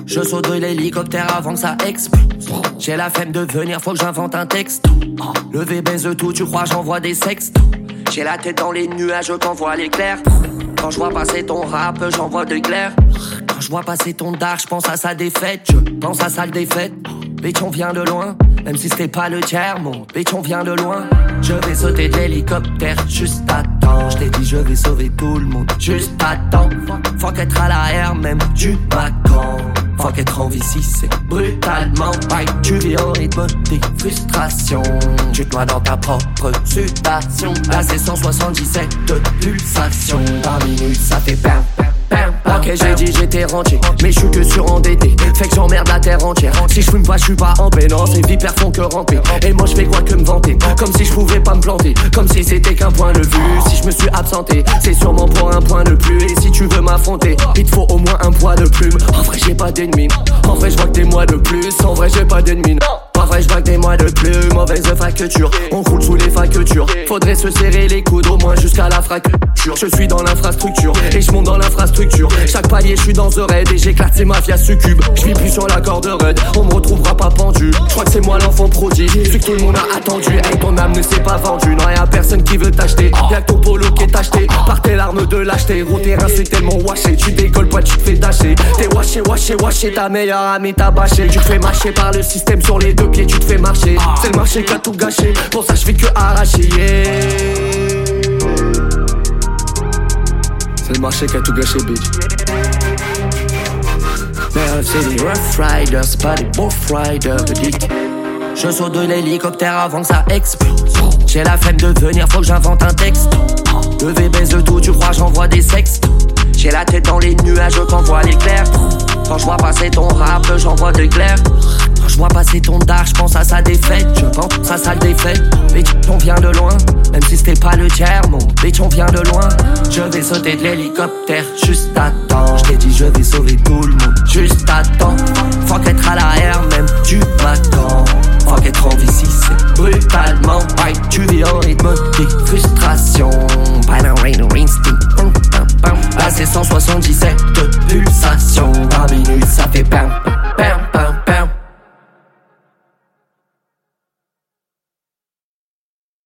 Je saute de l'hélicoptère avant que ça explose. J'ai la flemme de venir, faut que j'invente un texte. Levé baise tout, tu crois j'envoie des sextos. J'ai la tête dans les nuages quand je vois l'éclair. Quand je vois passer ton rap, j'envoie de l'éclair. Quand je vois passer ton dark, je pense à sa défaite. Je pense à sa défaite. Bitch, on vient de loin, même si c'était pas le tiers-monde. Bitch, on vient de loin. Je vais sauter de l'hélicoptère, juste attends. Je t'ai dit, je vais sauver tout le monde, juste attends. Faut qu'être à la air, même du Macan. Faut qu'être en vie si c'est brutalement. Ouais, tu vis en rythme des frustrations. Tu te noies dans ta propre sudation. Là, c'est 177 de pulsations. Par minute, ça fait bam. Ok, j'ai dit j'étais rentier, mais je suis que surendetté. Fait que j'emmerde la terre entière. Si je fume pas, je suis pas en paix. Non, ces vipères font que ramper. Et moi je fais quoi que me vanter. Comme si je pouvais pas me planter. Comme si c'était qu'un point de vue. Si je me suis absenté, c'est sûrement pour un point de plus. Et si tu veux m'affronter, il te faut au moins un poids de plume. En vrai j'ai pas d'ennemis. En vrai je vois que des mois de plus. En vrai j'ai pas d'ennemis. En vrai je vois que des mois de plus. Mauvaise facture, on roule sous les factures. Faudrait se serrer les coudes au moins jusqu'à la fracture. Je suis dans l'infrastructure et je monte dans l'infrastructure. Chaque palier je suis dans The Raid et j'éclate ces mafias succubes. Je vis plus sur la corde raide, on me retrouvera pas pendu. Je crois que c'est moi l'enfant prodige, celui que tout le monde a attendu. Hey, ton âme ne s'est pas vendue, non y'a personne qui veut t'acheter. Y'a que ton polo qui est acheté par tes larmes de lâcheté. Gros terrain c'est tellement washé, tu décolles pas, tu te fais dasher. T'es washé, ta meilleure amie t'a bâché. Tu te fais marcher par le système sur les deux pieds, tu te fais marcher. C'est le marché qui a tout gâché, pour ça je fais que arracher, yeah. C'est le marché qui a tout gâché, bitch. Mais c'est des Rough Riders, c'est pas des Buff Riders, bitch. Je saute de l'hélicoptère avant que ça explose. J'ai la flemme de venir, faut que j'invente un texte. Levé baise tout, tu crois j'envoie des sextos. J'ai la tête dans les nuages quand je vois l'éclair. Quand je vois passer ton rap, j'envoie de l'éclair. Quand je vois passer ton dark, je pense à sa défaite. Je pense à sa défaite. Bitch, on vient de loin, même si c'était pas le tiers-monde. Bitch, on vient de loin. Je vais sauter de l'hélicoptère, juste attends. Je t'ai dit, je vais sauver tout le monde, juste attends. Faut qu'être à la air, même du Macan. Faut qu'être en vie si c'est brutalement. Ouais, tu vis en rythme des frustrations. Binary instinct. Là, c'est 177.